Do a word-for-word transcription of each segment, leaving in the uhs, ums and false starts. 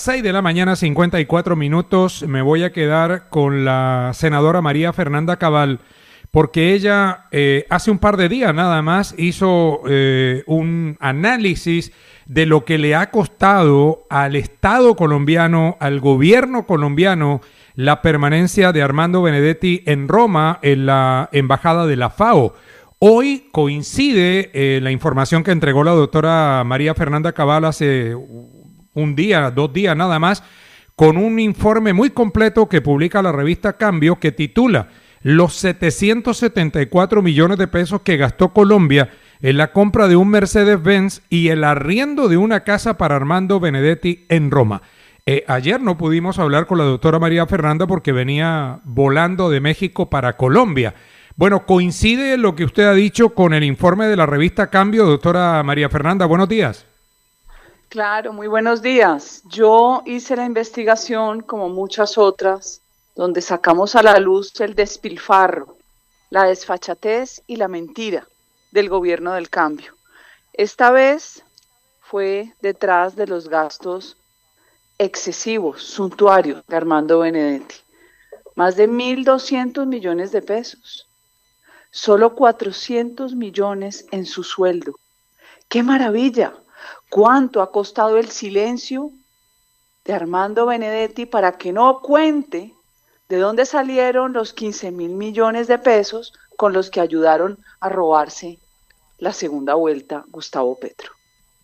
seis de la mañana, cincuenta y cuatro minutos. Me voy a quedar con la senadora María Fernanda Cabal, porque ella eh, hace un par de días nada más hizo eh, un análisis de lo que le ha costado al Estado colombiano, al gobierno colombiano, la permanencia de Armando Benedetti en Roma, en la embajada de la FAO. Hoy coincide eh, la información que entregó la doctora María Fernanda Cabal hace un día, dos días nada más, con un informe muy completo que publica la revista Cambio, que titula Los setecientos setenta y cuatro millones de pesos que gastó Colombia en la compra de un Mercedes-Benz y el arriendo de una casa para Armando Benedetti en Roma. Eh, ayer no pudimos hablar con la doctora María Fernanda porque venía volando de México para Colombia. Bueno, ¿coincide lo que usted ha dicho con el informe de la revista Cambio, doctora María Fernanda? Buenos días. Claro, muy buenos días. Yo hice la investigación, como muchas otras, donde sacamos a la luz el despilfarro, la desfachatez y la mentira del gobierno del cambio. Esta vez fue detrás de los gastos excesivos, suntuarios de Armando Benedetti. Más de mil doscientos millones de pesos. Solo cuatrocientos millones en su sueldo. ¡Qué maravilla! ¿Cuánto ha costado el silencio de Armando Benedetti para que no cuente de dónde salieron los quince mil millones de pesos con los que ayudaron a robarse la segunda vuelta Gustavo Petro?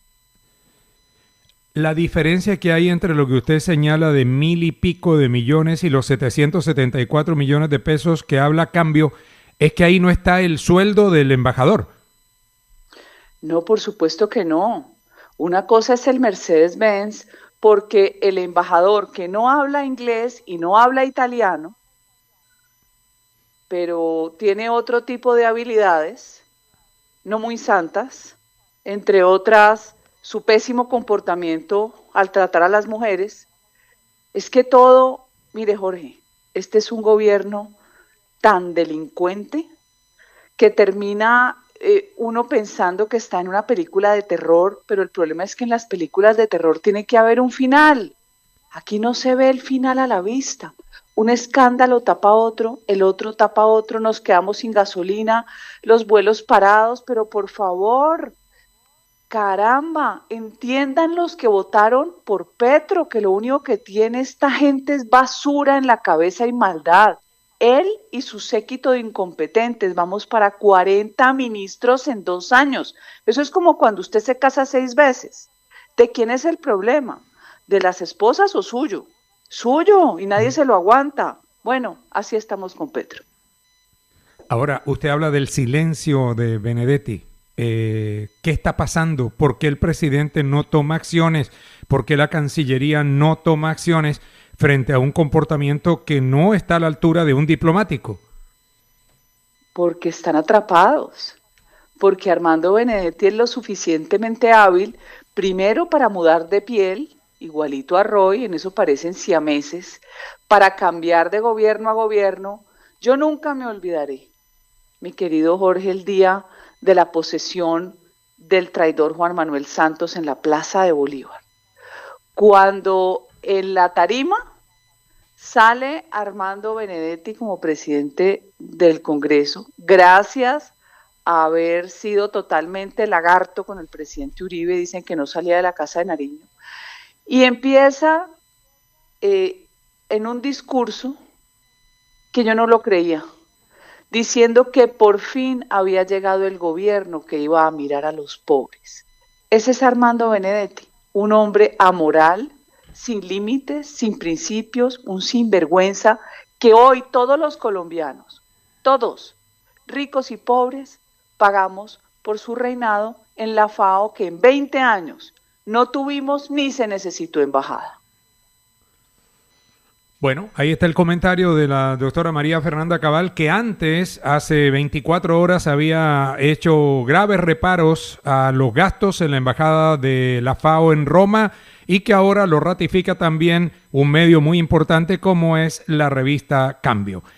La diferencia que hay entre lo que usted señala de mil y pico de millones y los setecientos setenta y cuatro millones de pesos que habla Cambio es que ahí no está el sueldo del embajador. No, por supuesto que no. Una cosa es el Mercedes-Benz, porque el embajador que no habla inglés y no habla italiano, pero tiene otro tipo de habilidades, no muy santas, entre otras su pésimo comportamiento al tratar a las mujeres, es que todo, mire Jorge, este es un gobierno tan delincuente que termina eh, uno pensando que está en una película de terror, pero el problema es que en las películas de terror tiene que haber un final. Aquí no se ve el final a la vista. Un escándalo tapa otro, el otro tapa otro, nos quedamos sin gasolina, los vuelos parados, pero por favor, caramba, entiendan los que votaron por Petro, que lo único que tiene esta gente es basura en la cabeza y maldad. Él y su séquito de incompetentes, vamos para cuarenta ministros en dos años. Eso es como cuando usted se casa seis veces. ¿De quién es el problema? ¿De las esposas o suyo? Suyo, y nadie se lo aguanta. Bueno, así estamos con Petro. Ahora, usted habla del silencio de Benedetti. Eh, ¿Qué está pasando? ¿Por qué el presidente no toma acciones? ¿Por qué la Cancillería no toma acciones frente a un comportamiento que no está a la altura de un diplomático? Porque están atrapados, porque Armando Benedetti es lo suficientemente hábil, primero para mudar de piel, igualito a Roy, en eso parecen siameses, para cambiar de gobierno a gobierno. Yo nunca me olvidaré, mi querido Jorge, el día de la posesión del traidor Juan Manuel Santos en la Plaza de Bolívar, cuando en la tarima sale Armando Benedetti como presidente del Congreso, gracias a haber sido totalmente lagarto con el presidente Uribe, dicen que no salía de la Casa de Nariño, y empieza eh, en un discurso que yo no lo creía, diciendo que por fin había llegado el gobierno que iba a mirar a los pobres. Ese es Armando Benedetti, un hombre amoral, sin límites, sin principios, un sinvergüenza que hoy todos los colombianos, todos, ricos y pobres, pagamos por su reinado en la FAO, que en veinte años no tuvimos ni se necesitó embajada. Bueno, ahí está el comentario de la doctora María Fernanda Cabal, que antes, hace veinticuatro horas, había hecho graves reparos a los gastos en la embajada de la FAO en Roma y que ahora lo ratifica también un medio muy importante como es la revista Cambio.